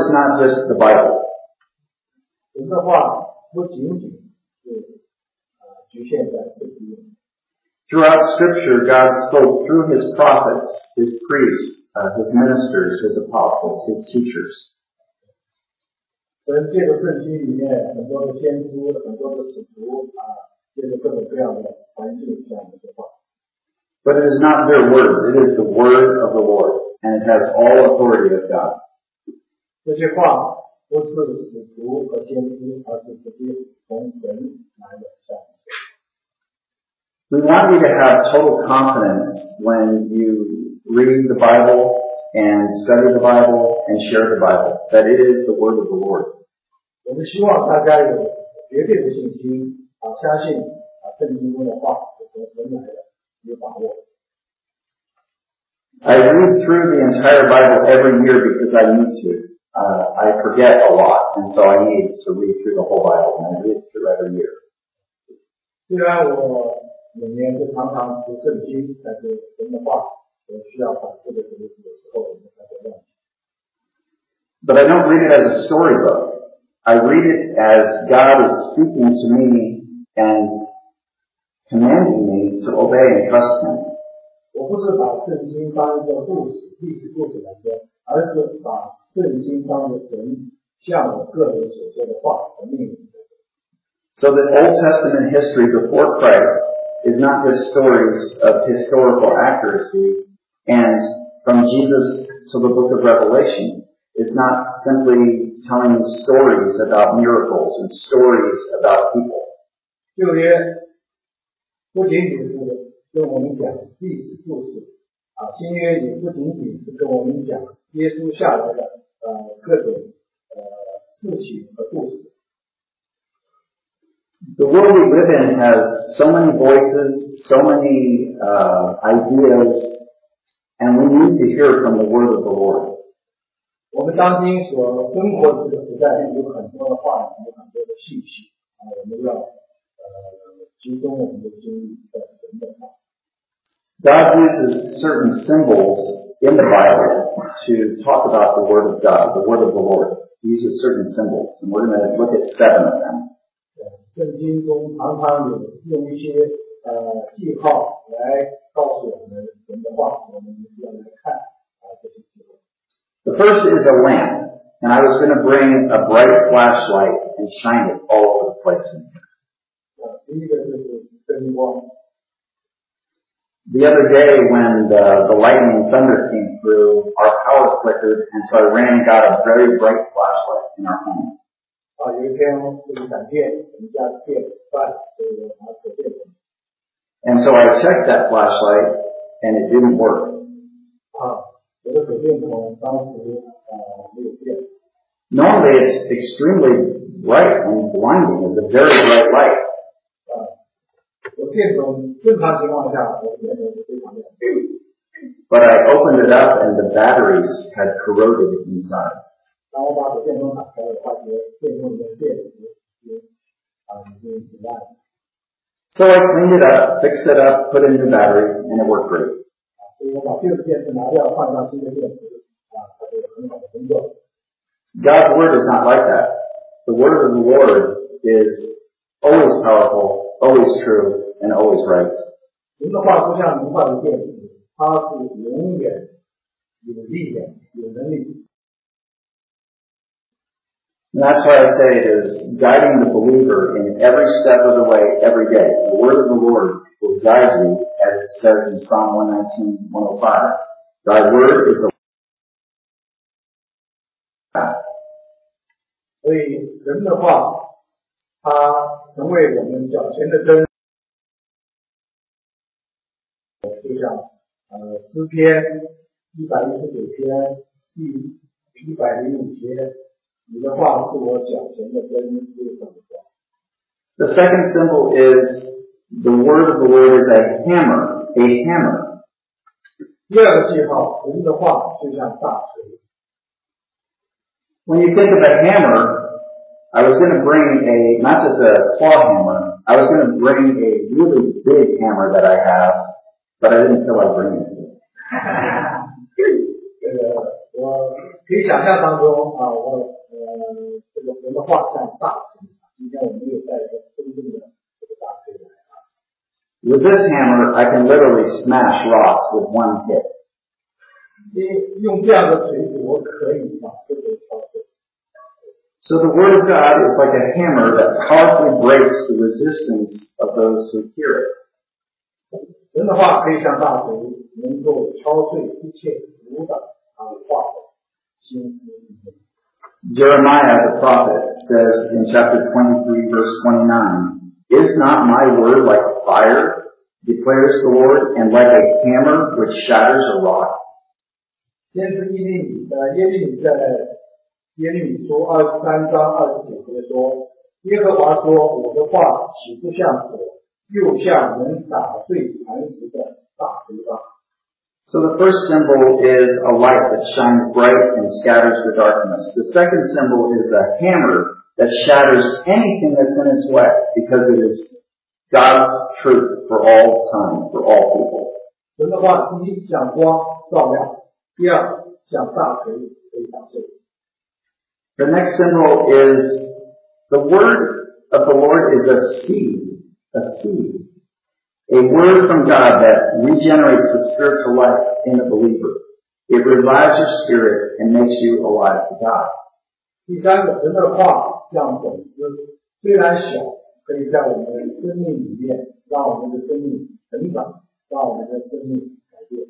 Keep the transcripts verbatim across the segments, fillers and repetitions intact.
is not just the Bible. 神的话不仅仅是呃局限在圣经。 Throughout Scripture, God spoke through His prophets, His priests, uh, His ministers, His apostles, His teachers. 神借着圣经里面很多的先知、很多的使徒啊，借着各种各样的环境这样的说话。 But it is not their words, it is the word of the Lord, and it has all authority of God. 这些话不是使徒和先知，而是直接从神来的下面。 We want you to have total confidence when you read the Bible and study the Bible and share the Bible, that it is the word of the Lord. 我们希望大家有绝对的信心啊，相信啊圣经中的话是从神来的，有把握。 I read through the entire Bible every year because I need to. Uh, I forget a lot, and so I need to read through the whole Bible, and I read it through every year. 虽然我每年都常常读圣经，但是神的话我需要反复的读，有时候我们才会忘记。 But I don't read it as a storybook. I read it as God is speaking to me and commanding me to obey and trust Him. 我不是把圣经当一个故事、历史故事来说，而是把圣经当着神向我个人所说的话和命令。 So the Old Testament history before Christ is not just stories of historical accuracy, and from Jesus to the book of Revelation is not simply telling stories about miracles and stories about people. 旧约不仅仅是跟我们讲历史故事啊，新约也不仅仅是跟我们讲耶稣下来的呃各种呃事情和故事。 The world we live in has so many voices, so many uh, ideas, and we need to hear from the word of the Lord. 我们当今所生活的这个时代有很多的话语，有很多的信息啊，我们要呃集中我们的精力在神的话。 God uses certain symbols in the Bible to talk about the Word of God, the Word of the Lord. He uses certain symbols, and we're going to look at seven of them. 圣经中常常有用一些呃记号来告诉我们神的话，我们要来看啊这些记号。 The first is a lamp, and I was going to bring a bright flashlight and shine it all over the place. 啊，第一个就是灯光。 The other day when the, the lightning and thunder came through, our power flickered, and so I ran and got a very bright flashlight in our home. 啊，有一天这个闪电，我们家的电断，所以我拿手电筒。 And so I checked that flashlight, and it didn't work. 啊，我的手电筒当时呃没有电。 Normally it's extremely bright and blinding. It's a very bright light. 啊，我电筒正常情况下，我电筒是非常亮。 But I opened it up, and the batteries had corroded inside. 当我把手电筒打开，我发觉电筒里面的电池已经啊已经腐烂了。 So I cleaned it up, fixed it up, put in new batteries, and it worked great. 所以我把旧的电池拿掉，换上新的电池，啊，它就很好的工作。 God's Word is not like that. The Word of the Lord is always powerful, always true, and always right. 神的话不像灵化的电池，它是永远有力量、有能力。 And that's why I say it is guiding the believer in every step of the way, every day. The Word of the Lord will guide you, as it says in Psalm one nineteen, one oh five. Thy Word is a 所以神的话，它成为我们脚前的灯，就像呃诗篇一百一十九篇第一百零五节，你的话是我脚前的灯，路上的光。 The second symbol is the Word of the Lord is a hammer, a hammer. 第二个记号，神的话就像大锤。 When you think of a hammer, I was going to bring a, not just a claw hammer, I was going to bring a really big hammer that I have, but I didn't feel like bringing it. 这个我可以想象当中啊，我呃这个神的话像大锤，今天我们又带一个真正的这个大锤来啊。 With this hammer, I can literally smash rocks with one hit. 因用这样的锤子，我可以把石头敲碎。 So the Word of God is like a hammer that powerfully breaks the resistance of those who hear it. 神的话可以像大锤，能够敲碎一切阻挡他的话的心思意念。 Jeremiah the prophet says in chapter twenty-three, verse twenty-nine, "Is not my word like fire, declares the Lord, and like a hammer which shatters a rock?" 先是耶利米呃耶利米在耶利米书二十三章二十九节说，耶和华说，我的话岂不像火，又像能打碎磐石的大锤吧。 So the first symbol is a light that shines bright and scatters the darkness. The second symbol is a hammer that shatters anything that's in its way because it is God's truth for all time, for all people. 神的话第一像光照亮，第二像大锤可以打碎。 The next symbol is the word of the Lord is a seed, a seed. A word from God that regenerates the spiritual life in a believer. It revives your spirit and makes you alive to God. 第三个，神的话像种子，虽然小，可以在我们的生命里面让我们的生命成长，让我们的生命改变。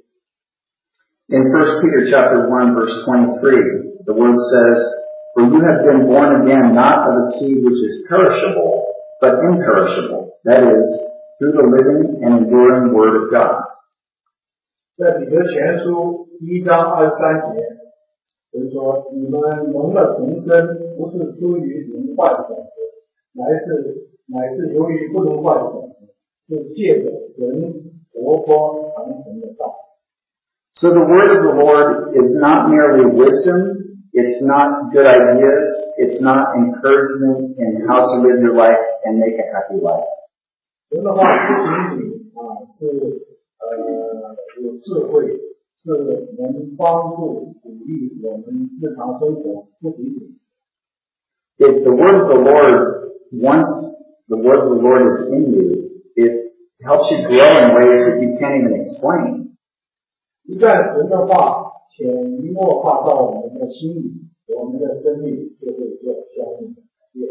In First Peter chapter one, verse twenty-three, the word says, "For you have been born again, not of a seed which is perishable, but imperishable. That is, through the living and enduring Word of God." 在彼得前书第一章二十三节，神说：“你们蒙了重生，不是出于人坏的种子，乃是乃是由于不能坏的种子，是借着神活泼长存的道。” So the Word of the Lord is not merely wisdom, it's not good ideas, it's not encouragement in how to live your life and make a happy life. 神的话不仅仅啊是呃有智慧，是能帮助鼓励我们日常生活，不仅仅。 If the word of the Lord, once the word of the Lord is in you, it helps you grow in ways that you can't even explain. 一旦神的话潜移默化到我们的心里，我们的生命就会做相应的改变。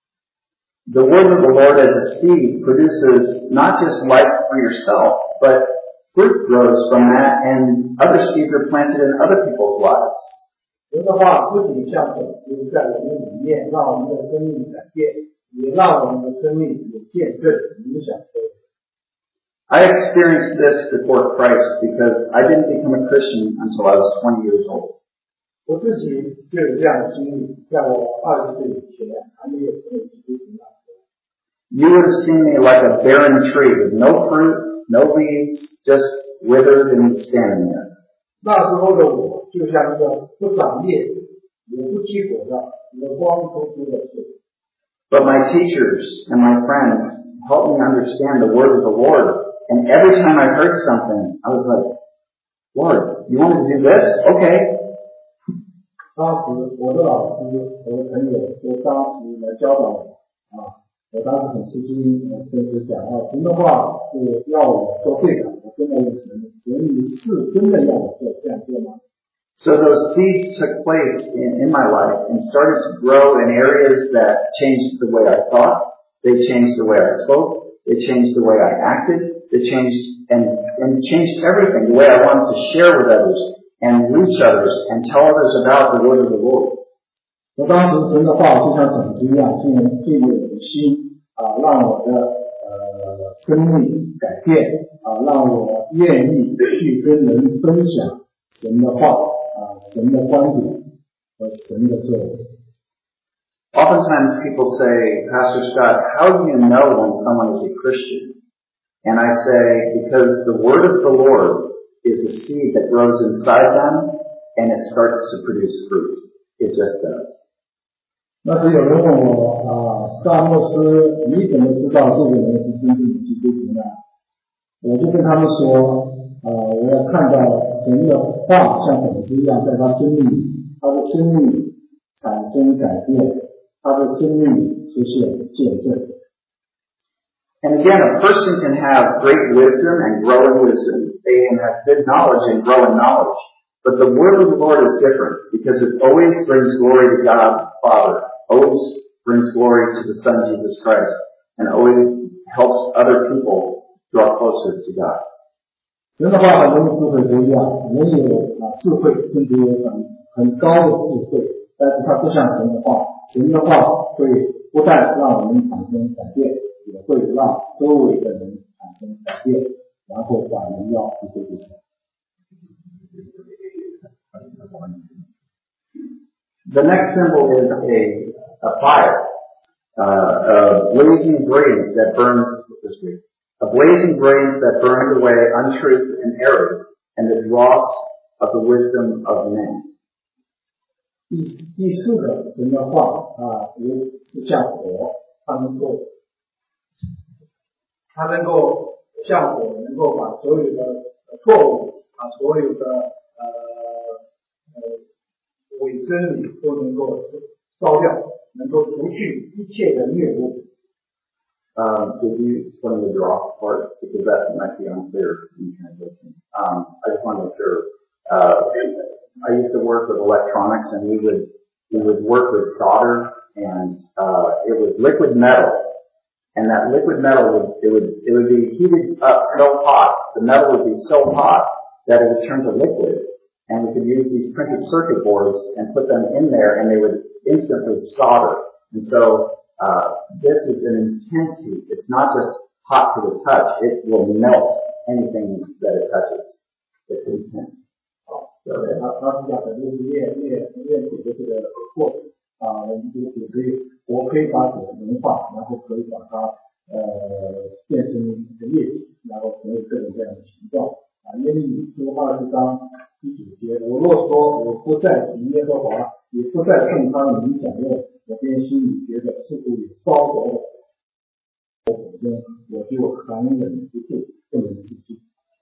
The word of the Lord as a seed produces not just life for yourself, but fruit grows from that and other seeds are planted in other people's lives. 神的话不仅像种子在我们里面，让我们的生命改变，也让我们的生命有见证影响别人。 I experienced this before Christ because I didn't become a Christian until I was twenty years old. 我自己就有这样的经历，在我二十岁以前还没有成为基督徒。 You would have seen me like a barren tree with no fruit, no leaves, just withered and standing there. 那时候的我就像一个不长叶子也不结果的一个光秃秃的树。 But my teachers and my friends helped me understand the word of the Lord. And every time I heard something, I was like, Lord, you want me to do this? Okay. 当时我的老师和朋友都当时来教导我啊，我当时很吃惊，我甚至讲啊，神的话是要我做这个，我真的有神，神你是真的要我做这样做吗？ So those seeds took place in, in my life and started to grow in areas that changed the way I thought, they changed the way I spoke, they changed the way I acted, they changed and, and changed everything, the way I wanted to share with others and reach others and tell others about the word of the Lord. 我当时神的话就像种子一样进入进入我的心啊，让我的呃生命改变啊，让我愿意去跟人分享神的话啊，神的观点和神的作为。 Oftentimes people say, Pastor Scott, how do you know when someone is a Christian? And I say, because the word of the Lord is a seed that grows inside them and it starts to produce fruit. It just does. 那时有人问我啊，萨牧师，你怎么知道这个人是真正的基督徒呢？我就跟他们说， 呃，我要看到神的话像种子一样在他生命里，他的生命产生改变，他的生命出现见证。 And again, a person can have great wisdom and grow in wisdom. They can have good knowledge and grow in knowledge. But the word of the Lord is different because it always brings glory to God the Father, always brings glory to the Son Jesus Christ, and always helps other people draw closer to God. 神的话和人的智慧不一样，人有啊智慧，甚至有很很高的智慧，但是它不像神的话，神的话会不但让我们产生改变，也会让周围的人产生改变，然后把荣耀归给神。 The next symbol is a, a fire, uh, a blazing blaze that burns this week. A blazing blaze that burns away untruth and error and the dross of the wisdom of men. 第第四个神的话啊，也是像火，它能够，它能够像火，能够把所有的错误啊，所有的呃呃伪真理都能够烧掉，能够除去一切的谬误。 Um, did you explain the draw part? Because that might be unclear in translation. Um, I just want to make sure. Uh, I used to work with electronics, and we would we would work with solder, and uh, it was liquid metal, and that liquid metal would it would it would be heated up so hot, the metal would be so hot that it would turn to liquid, and we could use these printed circuit boards and put them in there, and they would instantly solder, and so. Uh, this is an intense heat. It's not just hot to the touch. It will melt anything that it touches. It's intense. 好，对，他他是讲的就是炼炼炼土的这个过程啊，我们就也可以，我可以把土融化，然后可以把它呃变成一个液体，然后成为各种各样的形状啊。耶利米书二十章第九节，我若说我不再提耶和华，也不再奉他名讲论。我便心里觉得似乎有烧着我，我中我就含忍不住，不能自制。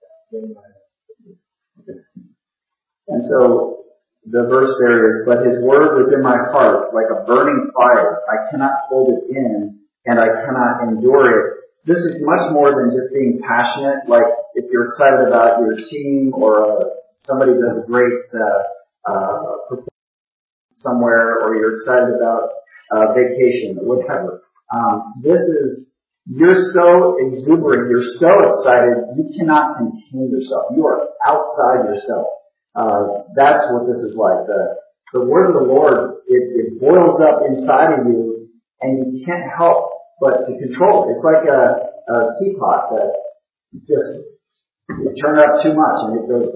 And so the verse there is, but his word was in my heart like a burning fire. I cannot hold it in, and I cannot endure it. This is much more than just being passionate. Like if you're excited about your team or uh, somebody does a great uh, uh, performance somewhere, or you're excited about uh, vacation or whatever. Um, this is, you're so exuberant, you're so excited, you cannot contain yourself. You are outside yourself. Uh, that's what this is like. The, the word of the Lord, it, it boils up inside of you, and you can't help but to control it. It's like a, a teapot that just, you turn it up too much and it goes.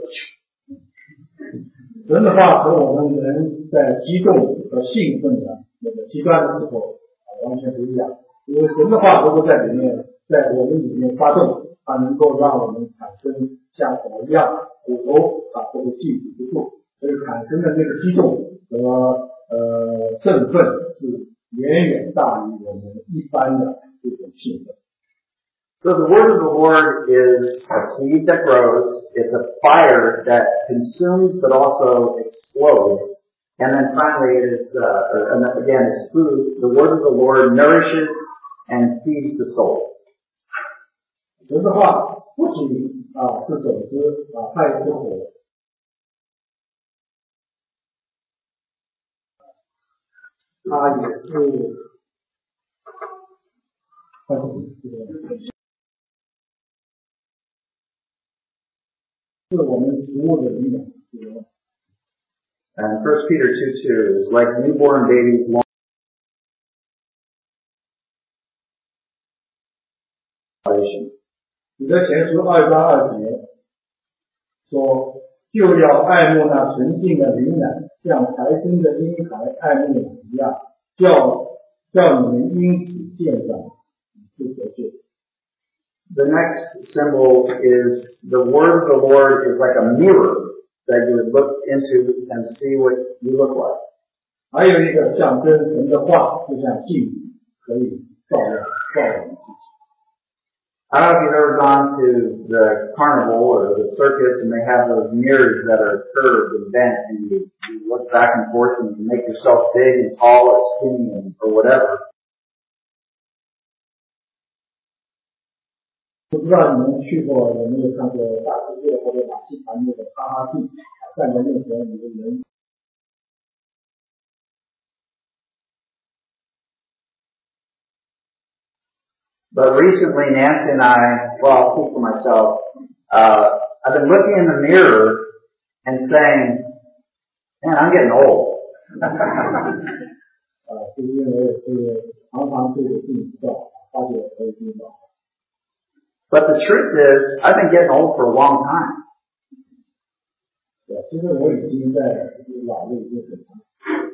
神的话和我们人在激动和兴奋的那个极端的时候啊完全不一样，因为神的话能够在里面，在我们里面发动，它能够让我们产生像火一样骨头啊都会静止不住，所以产生的那个激动和呃振奋是远远大于我们一般的这种兴奋。 So the word of the Lord is a seed that grows. It's a fire that consumes but also explodes. And then finally it is, uh, or, and then again, it's food. The word of the Lord nourishes and feeds the soul. 神的话不仅啊是种子啊，它也是火。它也是，是我们食物的营养。 And First Peter two two is like newborn babies long salvation. 彼得前书二章二节说，就要爱慕那纯净的灵奶，像才生的婴孩爱慕奶一样，叫叫你们因此渐长，以致得救。 The next symbol is the word of the Lord is like a mirror that you would look into and see what you look like. 还有一个象征神的话，就像镜子，可以照亮照亮自己。 I don't know if you've ever gone to the carnival or the circus and they have those mirrors that are curved and bent and you, you look back and forth and you make yourself big and tall or skinny and, or whatever. 不知道你们去过有没有看过大世界或者马戏团那个哈哈镜，站在面前你的人。 But recently, Nancy and I, well, I'll speak for myself, uh, I've been looking in the mirror and saying, man, I'm getting old. 呃，就是因为是常常对着镜子照，发觉我已经老了。 But the truth is, I've been getting old for a long time. 对，其实我已经在老了已经很长。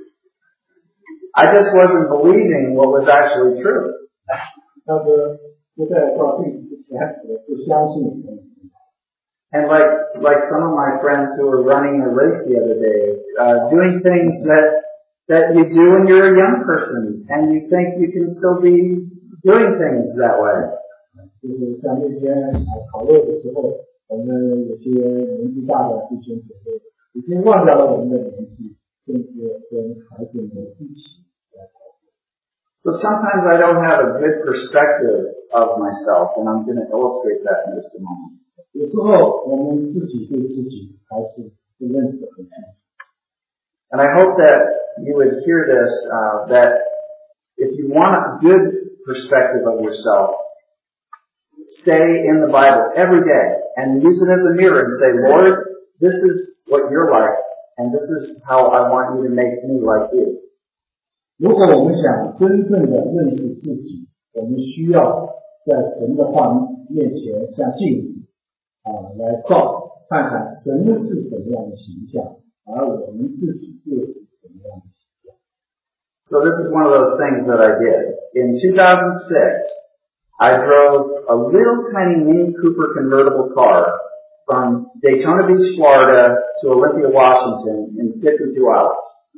I just wasn't believing what was actually true. 但是不在照镜子之前，我不相信。 And like like some of my friends who were running a race the other day, uh, doing things that that you do when you're a young person, and you think you can still be doing things that way. 就是像那天烤肉的时候，我们有些年纪大的弟兄姐妹已经忘掉了我们的年纪，甚至跟孩子们一起来烤肉。 So sometimes I don't have a good perspective of myself, and I'm going to illustrate that in just a moment. 有时候我们自己对自己还是不认识很清楚。 And I hope that you would hear this, uh, that if you want a good perspective of yourself, stay in the Bible every day and use it as a mirror and say, Lord, this is what you're like, and this is how I want you to make me like you. 如果我们想真正的认识自己，我们需要在神的话面前像镜子啊来照，看看神是什么样的形象，而我们自己又是什么样的形象。 So this is one of those things that I did. In two thousand six, I drove a little tiny Mini Cooper convertible car from Daytona Beach, Florida to Olympia, Washington in fifty-two hours.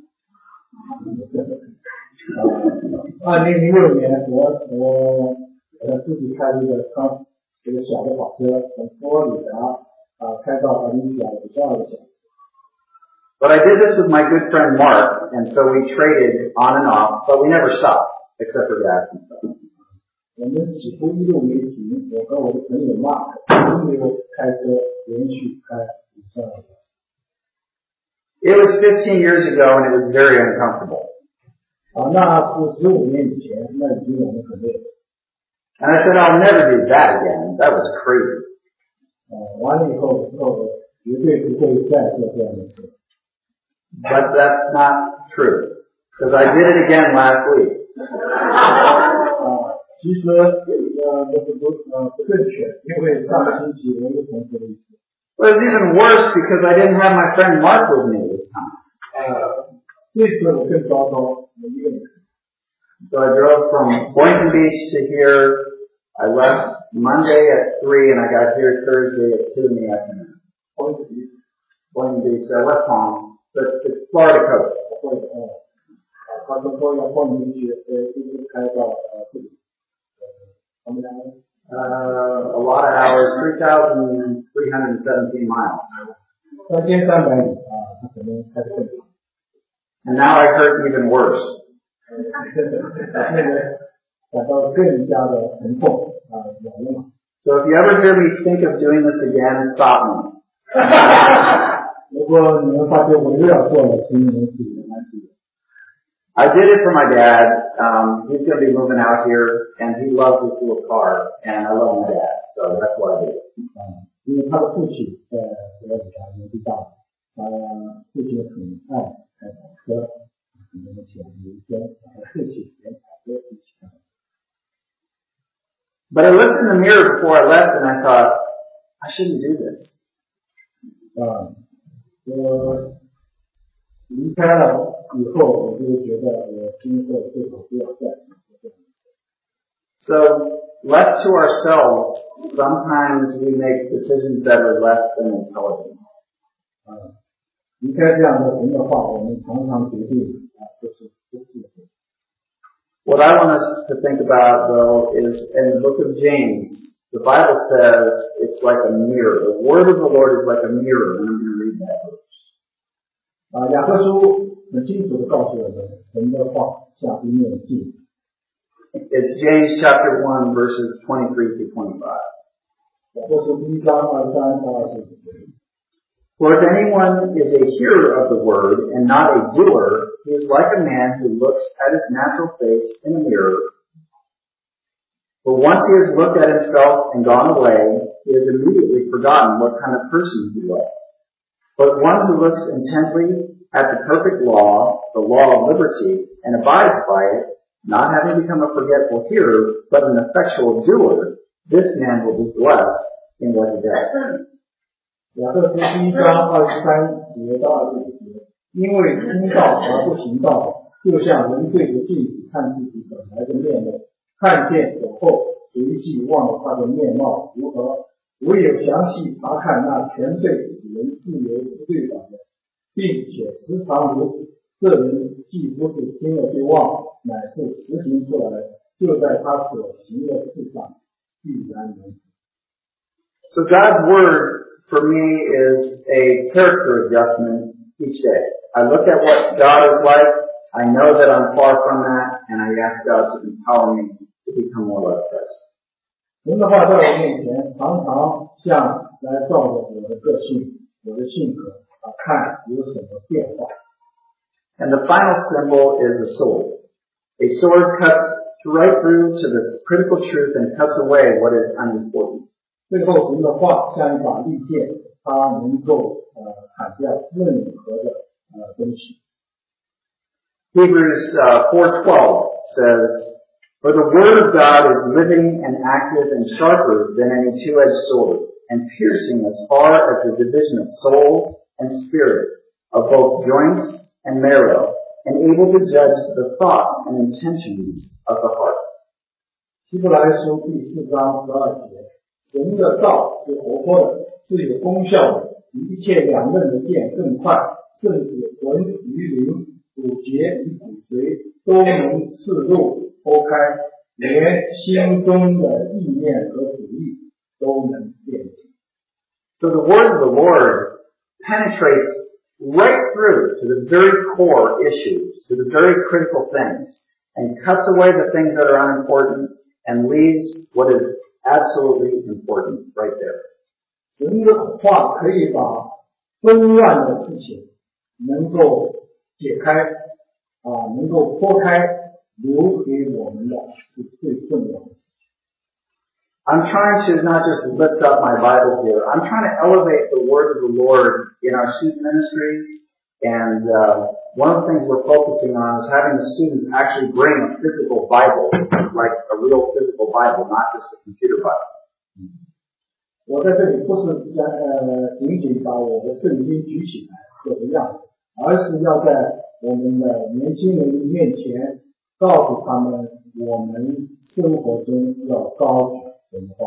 二零零六年，我我呃自己开了一个康这个小的跑车，从佛罗里达啊开到奥林匹亚五十二个小时。 But I did this with my good friend Mark, and so we traded on and off, but we never stopped, except for gas and stuff. 我们几乎一路没停，我和我的朋友 Mark 都没有开车连续开五十二个小时。 It was fifteen years ago, and it was very uncomfortable. 啊，那是十五年以前，那已经我们很累了。 And I said, I'll never do that again. That was crazy. 啊，完了以后，之后绝对不会再做这样的事。 But that's not true, because I did it again last week. 啊，其实呃这是不呃不正确，因为上个星期我又重复了一次。 It was even worse because I didn't have my friend Mark with me this time. 呃，这次我更糟糕，我一个人。 So I drove from Boynton Beach to here. I left Monday at three, and I got here Thursday at two in the afternoon. Boynton Beach. Boynton Beach. I left home, but the Florida coast. 会呃，他说说要放进去，呃，一直开到呃这里，呃，他们俩。 Uh, a lot of hours, three thousand three hundred seventeen miles. 三千三百里啊，他可能开得更长。 And now I hurt even worse. 现在感到更加的疼痛啊，痒了。 So if you ever hear me think of doing this again, stop me. 如果你们发觉我又要做了，请你们自己来记。 I did it for my dad. Um, he's going to be moving out here, and he loves this little car, and I love my dad, so that's why I did it. 啊，因为他的父亲在佛罗里达年纪大，他父亲很爱开跑车，可能想有一天把他父亲连跑车一起开。 But I looked in the mirror before I left, and I thought, I shouldn't do this. 啊，我离开了以后，我就觉得我今后最好不要再做这样的事。 So, left to ourselves, sometimes we make decisions that are less than intelligent. 啊，离开这样的神的话，我们常常决定啊，都是不智慧。 What I want us to think about, though, is in the book of James, the the Bible says it's like a mirror. The word of the Lord is like a mirror, and I'm going to read that verse. 啊，雅各书很清楚的告诉我们，神的话像一面镜子。 It's James chapter one, verses twenty-three through twenty-five. 雅各书第一章二十三到二十五节。 For if anyone is a hearer of the word and not a doer, he is like a man who looks at his natural face in a mirror. But once he has looked at himself and gone away, he has immediately forgotten what kind of person he was. But one who looks intently at the perfect law, the law of liberty, and abides by it, not having become a forgetful hearer, but an effectual doer, this man will be blessed in what he does. 雅各书第一章二十三节到二十五节，因为听道而不行道，就像人对着镜子看自己本来的面目，看见走后，随即忘了他的面貌如何。唯有详细查看那全备使人自由之律法的，并且时常如此，这人既不是听了就忘，乃是实行出来，就在他所行的事上必然能。 So God's word for me is a character adjustment each day. I look at what God is like, I know that I'm far from that, and I ask God to empower me to become more like Christ. 神的话在我面前常常像来照着我的个性、我的性格啊，看有什么变化。 And the final symbol is a sword. A sword cuts right through to this critical truth and cuts away what is unimportant. 最后神的话像一把利剑，它能够呃砍掉任何的呃东西。 Hebrews uh, four twelve says, For the word of God is living and active and sharper than any two-edged sword, and piercing as far as the division of soul and spirit, of both joints and marrow, and able to judge the thoughts and intentions of the heart. 希伯来书第四章十二节，神的道是活泼的，是有功效的，比一切两刃的剑更快，甚至魂与灵、骨节与骨髓都能刺入。剖开，连心中的意念和主意都能辨别。 So the word of the Lord penetrates right through to the very core issues, to the very critical things, and cuts away the things that are unimportant and leaves what is absolutely important right there. 神的话可以把纷乱的事情能够解开，啊，能够剖开。 留给我们的是最重要的。 I'm trying to not just lift up my Bible here. I'm trying to elevate the word of the Lord in our student ministries. And uh, one of the things we're focusing on is having the students actually bring a physical Bible, like a real physical Bible, not just a computer Bible. 我在这里不是将呃仅仅把我的圣经举起来做个样子，而是要在我们的年轻人面前。 告诉他们，我们生活中要高举神的话。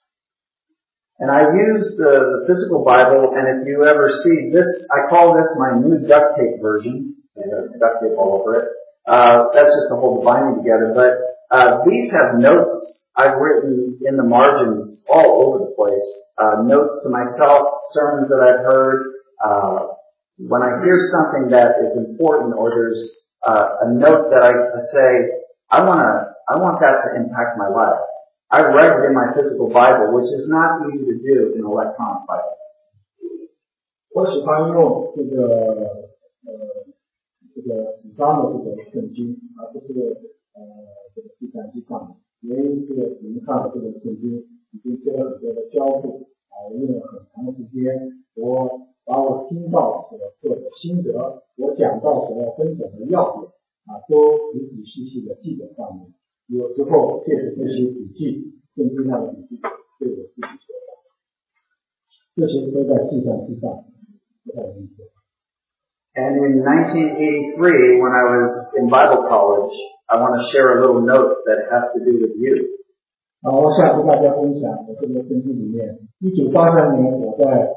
And I use the, the physical Bible, and if you ever see this, I call this my new duct tape version. Uh, duct tape all over it. Uh, that's just to hold the binding together. But uh, these have notes I've written in the margins all over the place. Uh, notes to myself, sermons that I've heard. Uh, when I hear something that is important, or there's Uh, a note that I, I say, I want to, I want that to impact my life. I write it in my physical Bible, which is not easy to do in electronic Bible. 我喜欢用这个呃这个纸张的这个圣经，而不是呃这个计算机上的。原因是您看了这个圣经已经做了很多的交互啊，用了很长时间，我。 把我听到所做的心得，我讲到所要分享的要点啊，都仔仔细细的记在上面。有时候借着这些笔记，圣经上的笔记，对我自己说的，这些都在计算机上，不太理解。 And in nineteen eighty-three, when I was in Bible college, I want to share a little note that has to do with you. 啊，我想跟大家分享我这个圣经里面，一九八三年我在。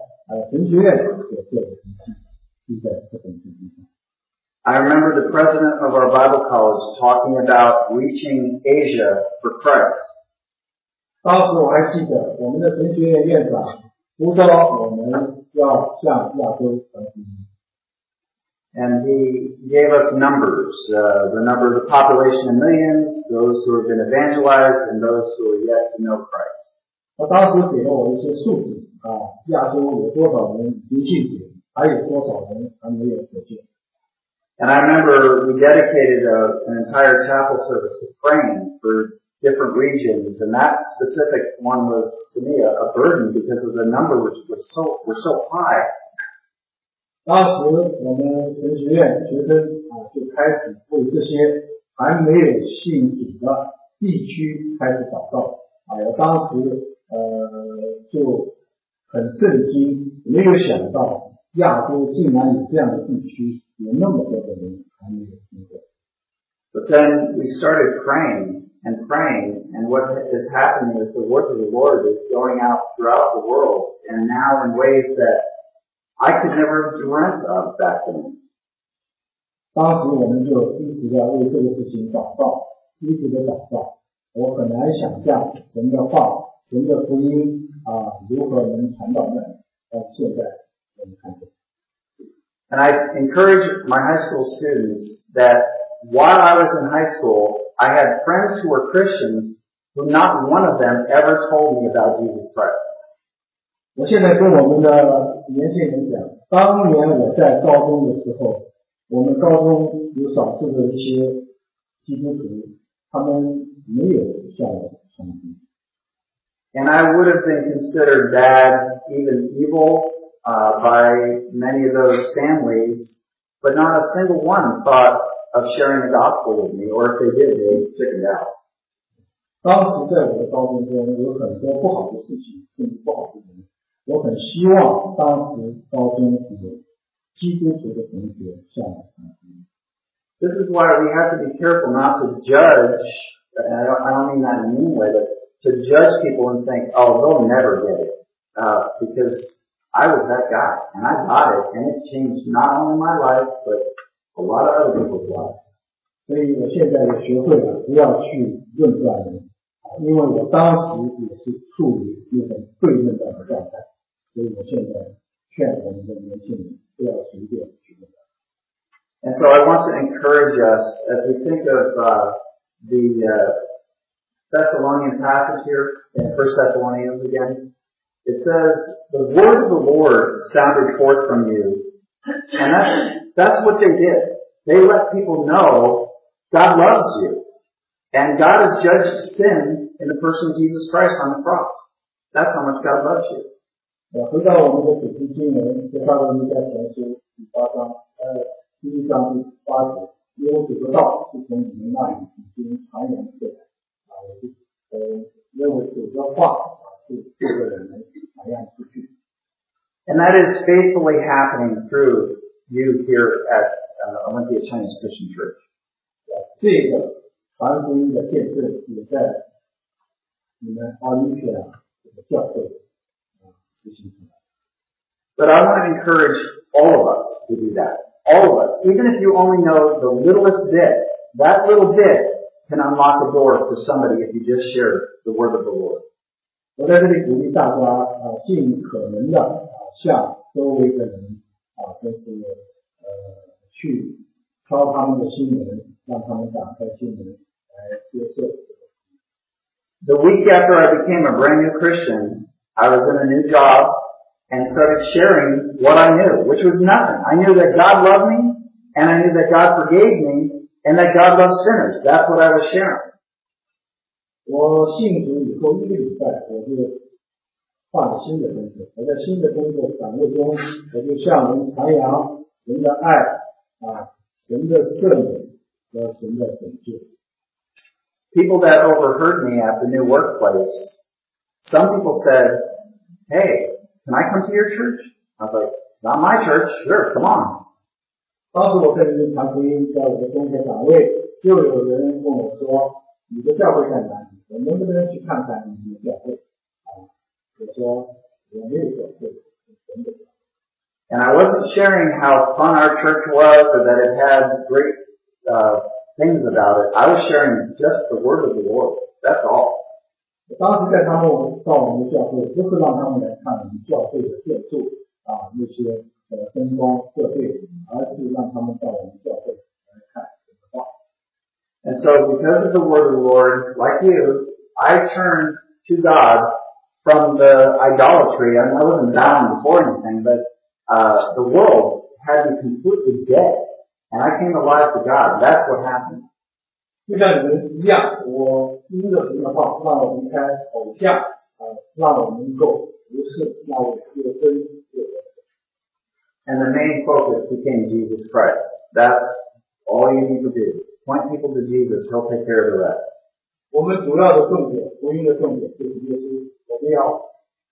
I remember the president of our Bible college talking about reaching Asia for Christ. 当时我还记得我们的神学院院长辅导我们要向亚洲传福音。 And he gave us numbers, uh, the number of the population in millions, those who have been evangelized, and those who are yet to know Christ. 他当时给了我一些数字啊，亚洲有多少人已经信主，还有多少人还没有得救。 And I remember we dedicated a, an entire chapel service to praying for different regions, and that specific one was to me a, a burden because of the number which was so were so high. 当时我们神学院学生啊就开始为这些还没有信主的地区开始祷告啊，我当时呃就很震惊，没有想到亚洲竟然有这样的地区，有那么多的人还没有听过。 But then we started praying and praying, and what is happening is the word of the Lord is going out throughout the world, and now in ways that I could never have dreamt of back then. 当时我们就一直在为这个事情祷告，一直在祷告。我很难想象神的话、神的福音啊如何能传到那里。但现在我们看见。 And I encourage my high school students that while I was in high school, I had friends who were Christians who not one of them ever told me about Jesus Christ. 我现在跟我们的年轻人讲，当年我在高中的时候，我们高中有少数的一些基督徒，他们没有向我传福音。 And I would have been considered bad, even evil, uh, by many of those families, but not a single one thought of sharing the gospel with me, or if they did, they chickened out. 当时在我的高中中有很多不好的事情，甚至不好的人。我很希望当时高中有基督徒的同学向我传福音。 This is why we have to be careful not to judge, and I don't, I don't mean that in a mean way, but to judge people and think, oh, they'll never get it. Uh, because I was that guy, and I got it, and it changed not only my life, but a lot of other people's lives. 所以我现在也学会了不要去论断人，因为我当时也是处于一种被论断的状态。所以我现在劝我们的年轻人不要随便去论断。 And so I want to encourage us as we think of uh, the uh, Thessalonian passage here in First Thessalonians again. It says, "The word of the Lord sounded forth from you," and that's that's what they did. They let people know God loves you, and God has judged sin in the person of Jesus Christ on the cross. That's how much God loves you. 呃，回到我们的主题经文，在撒罗尼迦前书第八章，呃，第一章第八节，因为主的道是从你们那里已经传扬出来，啊，我就呃认为主的话啊是这个人能传扬出去。 And that is faithfully happening through you here at uh, Olympia Chinese Christian Church. 这个传福音的见证也在你们奥林匹亚这个教会。 But I want to encourage all of us to do that. All of us. Even if you only know the littlest bit, that little bit can unlock a door for somebody if you just share the word of the Lord. 我在这里鼓励大家啊，尽可能的啊，向周围的人啊，就是呃，去敲他们的心门，让他们打开心门来接受。 The week after I became a brand new Christian, I was in a new job and started sharing what I knew, which was nothing. I knew that God loved me, and I knew that God forgave me, and that God loves sinners. That's what I was sharing. 我信主以后一个礼拜，我就换了新的工作。我在新的工作岗位中，我就向人传扬神的爱啊，神的赦免和神的拯救。 People that overheard me at the new workplace, some people said, "Hey, can I come to your church?" I was like, "Not my church. Sure, come on." 当时我跟人传福音，在我的工作岗位，就有人问我说：“你的教会在哪里？我能不能去看看你的教会？”啊，我说我没有教会，真的。 And I wasn't sharing how fun our church was or that it had great uh, things about it. I was sharing just the word of the Lord. That's all. 当时在他们到我们的教会，不是让他们来看我们教会的建筑啊那些呃灯光设备，而是让他们到我们教会来看神的话。 And so because of the word of the Lord, like you, I turned to God from the idolatry. I mean, I wasn't bowing before anything, but uh, the world had me completely dead. And I came alive to God. That's what happened. 就像你们一样，我因着神的话，让我离开偶像，呃，让我能够不是那位又真又活。 And the main focus became Jesus Christ. That's all you need to do. Point people to Jesus. He'll take care of the rest. 我们主要的重点，福音的重点就是耶稣。我们要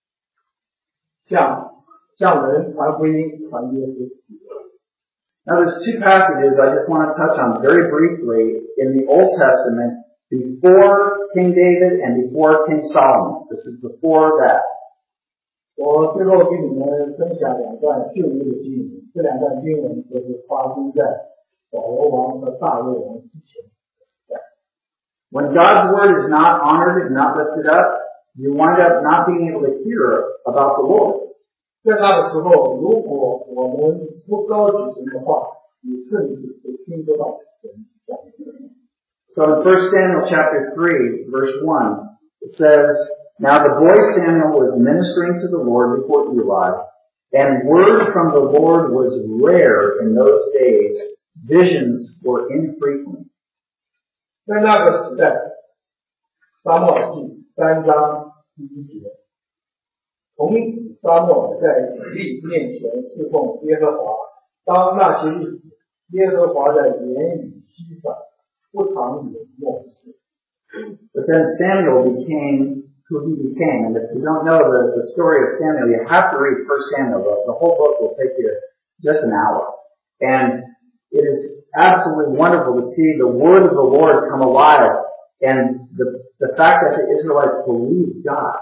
向向人传福音，传耶稣。 Now there's two passages I just want to touch on very briefly in the Old Testament before King David and before King Solomon. This is before that. 我最后给你们分享两段旧约的经文，这两段经文都是发生在扫罗王和大卫王之前。 When God's word is not honored and not lifted up, you wind up not being able to hear about the Lord. 在那个时候，如果我们不高举神的话，你甚至会听不到神讲的。 So in First Samuel chapter three, verse one, it says, Now the boy Samuel was ministering to the Lord before Eli, and word from the Lord was rare in those days. Visions were infrequent. 在那个时代，撒母耳记三章第一节，从此撒母耳在以利面前侍奉耶和华。当那些日子，耶和华的言语稀少，不常有默示。 But then Samuel became who he became. And if you don't know the, the story of Samuel, you have to read First Samuel. The, the whole book will take you just an hour. And it is absolutely wonderful to see the word of the Lord come alive and the, the fact that the Israelites believed God.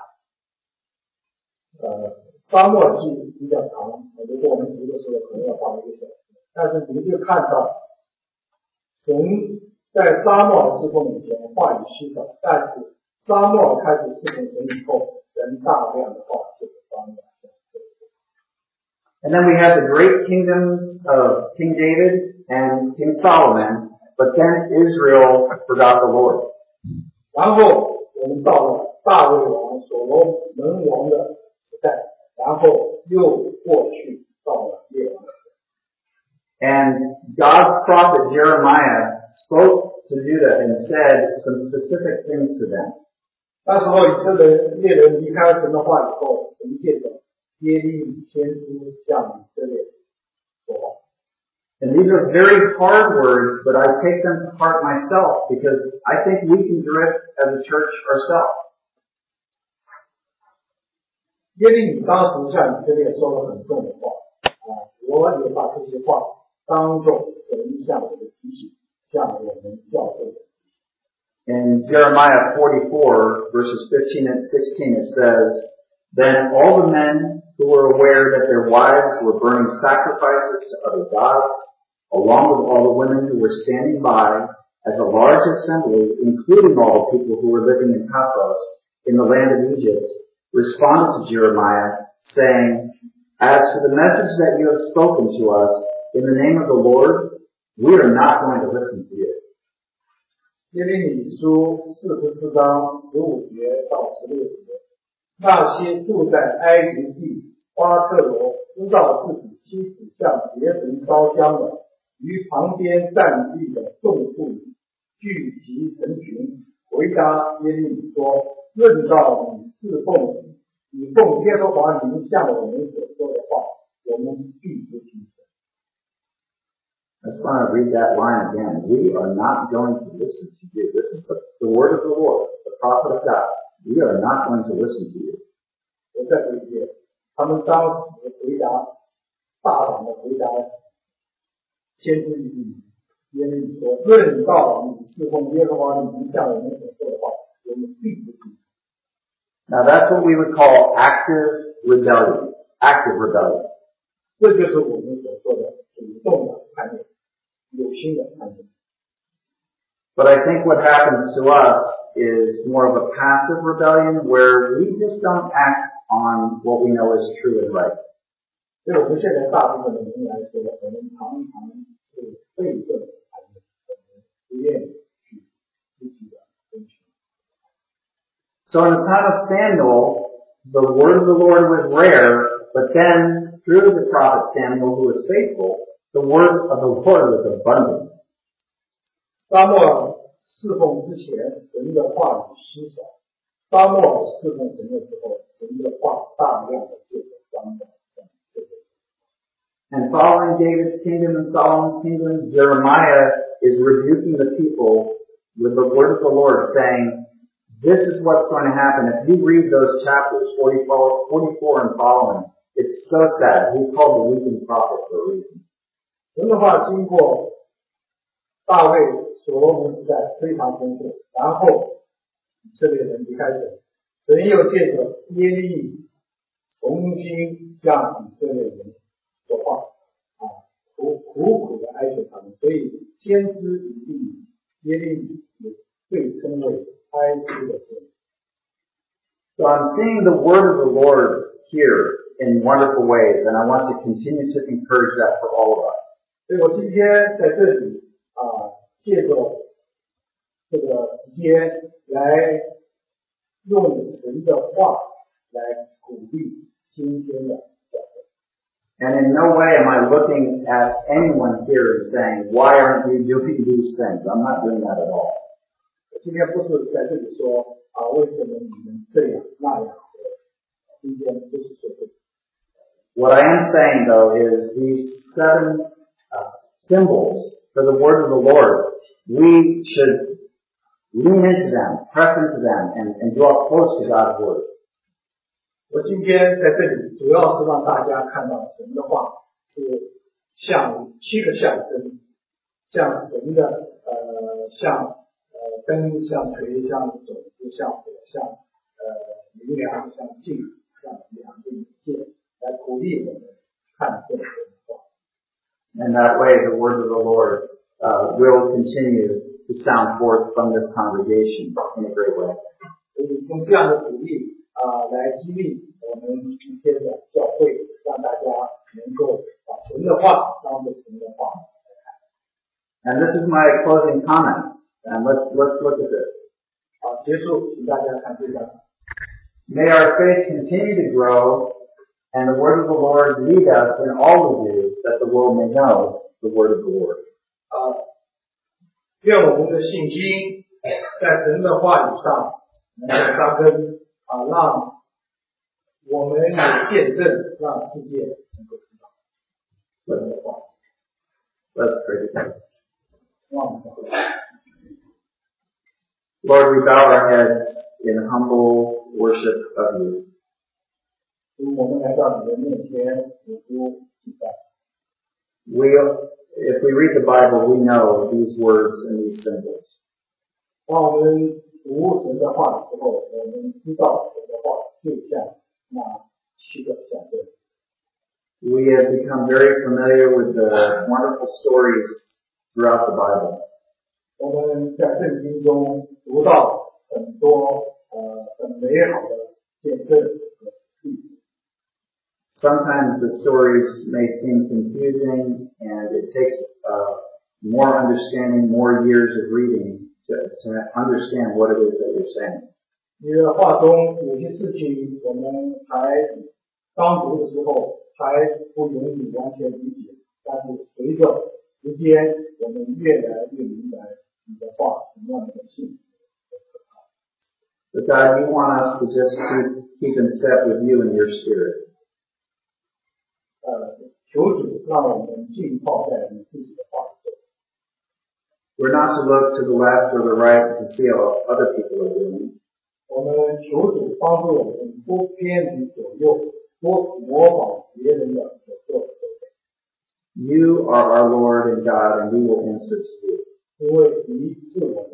呃，沙漠记比较长，如果我们读的时候可能要花一个小时，但是你就看到神在沙漠侍奉以前话语稀少，但是沙漠开始侍奉神以后，神大量的话就给沙漠。 And then we have the great kingdoms of King David and King Solomon, but then Israel forgot the Lord. 然后我们到了大卫王、所罗门王的时代，然后又过去到了列王。 And God's prophet Jeremiah spoke to Judah and said some specific things to them. 那时候以色列列人离开神的话以后，神借着耶利米先知向以色列说话。 And these are very hard words, but I take them to heart myself because I think we can drift as a church ourselves. 耶利米当时向以色列说了很重的话，啊，我也把这些话当作神向我的提醒，向我们教会的。 In Jeremiah forty-four, verses fifteen and sixteen, it says, Then all the men who were aware that their wives were burning sacrifices to other gods, along with all the women who were standing by, as a large assembly, including all the people who were living in Pathros, in the land of Egypt, responded to Jeremiah, saying, As for the message that you have spoken to us in the name of the Lord, we are not going to listen to you. 耶利米书四十四章十五节到十六节，那些住在埃及地巴特罗，知道自己妻子向别神烧香的，于旁边站立的众妇女聚集成群，回答耶利米说：论到你侍奉你，你奉耶和华名向我们所说的话，我们必不听。 I just want to read that line again. We are not going to listen to you. This is the, the word of the Lord, the prophet of God. We are not going to listen to you. 我再读一遍，他们当时回答，大胆的回答先知耶利米说：论到你侍奉耶和华的名向我们所说的话，我们必不听。 Now that's what we would call active rebellion. Active rebellion. 这就是我们所说的主动的叛逆，有心的叛逆。 But I think what happens to us is more of a passive rebellion where we just don't act on what we know is true and right. 对我们现在大部分的人来说，我们常常是被动的，不愿意去积极的争取。 So in the time of Samuel, the word of the Lord was rare, but then through the prophet Samuel, who was faithful, the word of the Lord was abundant. 沙漠侍奉之前，神的话语稀少；沙漠侍奉神的时候，神的话大量的借着沙漠。 And following David's kingdom and Solomon's kingdom, Jeremiah is rebuking the people with the word of the Lord, saying, this is what's going to happen. If you read those chapters, forty-four, forty-four and following, it's so sad. He's called the weeping prophet for a reason. 神的话经过大卫、所罗门时代非常丰富，然后以色列人离开神，神又借着耶利重新向以色列人说话，啊，苦苦苦的哀求他们，所以先知以利耶利也被称为哀哭的神。 So I'm seeing the word of the Lord here in wonderful ways, and I want to continue to encourage that for all of us. 所以我今天在这里啊，借着这个时间来用神的话来鼓励今天的教会。 And in no way am I looking at anyone here and saying, why aren't you doing these things? I'm not doing that at all. 今天不是在这里说啊，为什么你们这样那样？今天不是说这个。 What I am saying, though, is these seven uh, symbols for the word of the Lord, we should lean into them, press into them, and, and draw close to God's word. 我今天在这里主要是让大家看到神的话是像七个象征，像神的呃像呃灯，像锤，像种子，像火，像呃明亮，像镜，像两根剑，来鼓励我们看见神的话。 And that way the word of the Lord uh, will continue to sound forth from this congregation in a great way. 所以用这样的鼓励啊、呃、来激励我们今天的教会，让大家能够把神的话当作神的话来看。 And this is my closing comment. And let's let's look at this. 好，结束，请大家看这张。 May our faith continue to grow, and the word of the Lord lead us in all we do, that the world may know the word of the Lord. 啊，愿我们的信心在神的话语上能够扎根啊，让我们有见证，让世界能够知道神的话。 Let's pray together. 让我们祷告。 Lord, we bow our heads in humble worship of you. 我们来到你的面前，俯伏敬拜。 We, if we read the Bible, we know these words and these symbols. 当我们读神的话的时候，我们知道神的话就像那七个象征。 We have become very familiar with the wonderful stories throughout the Bible. 我们在圣经中读到很多呃很美好的见证和例子。 Sometimes the stories may seem confusing, and it takes uh, more understanding, more years of reading to, to understand what it is that you're saying. 你的话中有些事情，我们还刚读的时候还不容易完全理解，但是随着时间，我们越来越明白你的话什么样的性。 But God, you want us to just keep, keep in step with you and your spirit. 呃，求主让我们浸泡在你自己的话中。 We're not to look to the left or the right to see how other people are doing. 我们求主帮助我们多偏离左右，多模仿别人的所作所为。 You are our Lord and God, and we will answer to you. 因为你是我们